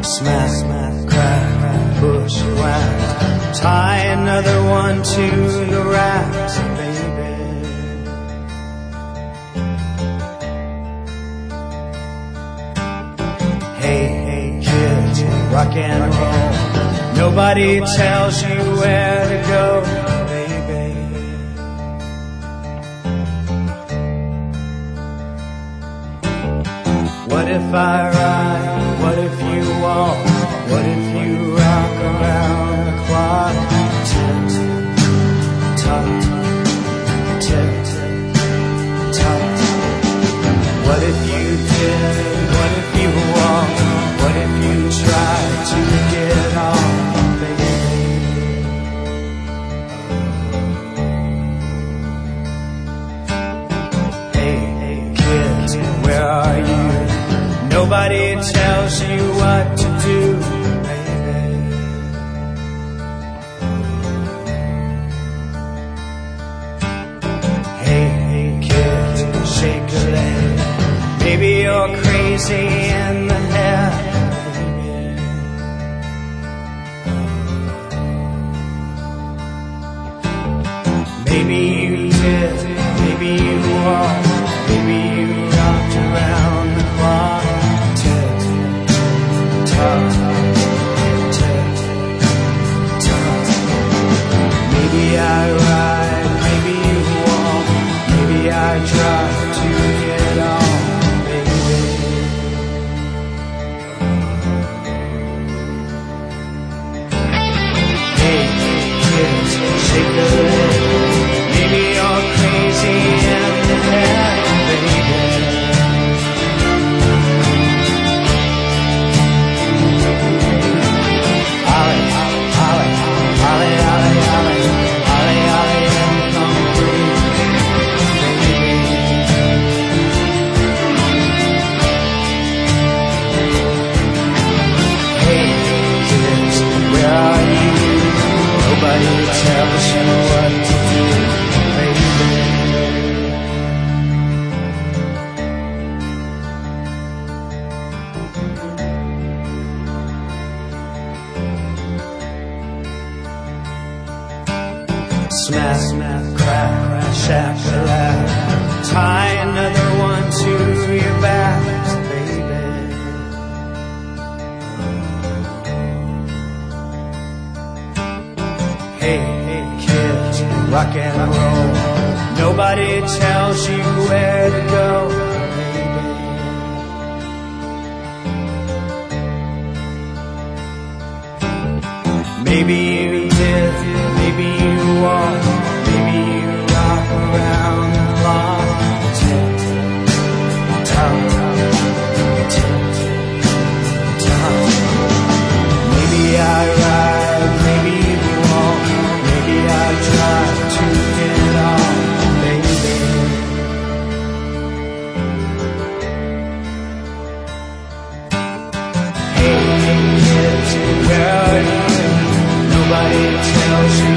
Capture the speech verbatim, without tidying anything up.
Smack, smack, crack, push, whack. Tie another one to the racks, baby. Hey, hey, kids, rock and roll. Nobody tells you where to go, baby. What if I ride? What if you walk? What if you rock around the clock? Tick, tock, tick, tock. What if you did? What if you walk? What if you tried to get off, baby? Hey, hey, kids, where are you? Nobody tells you what to do, baby. Hey, hey, kid, shake a leg. Maybe you're crazy in the head, baby. Maybe you did, maybe you walked, maybe you rocked around the clock. Maybe I ride, maybe you walk, maybe I try to get on, baby. Hey, kids, shake a leg. Maybe you're crazy in the head, baby. Nobody tells you what to do, baby. Smack, smack, crack, shack, shack. Tie another one to your back, baby. Hey, hey, kids, rock and roll. Nobody tells you where to go, baby. Maybe you did, maybe you walk, maybe you rock around the clock. Tick, tock, tick, tock. Maybe I ride, maybe you walk, maybe I try to get on, baby. Hey, kids, where are you? Nobody tells you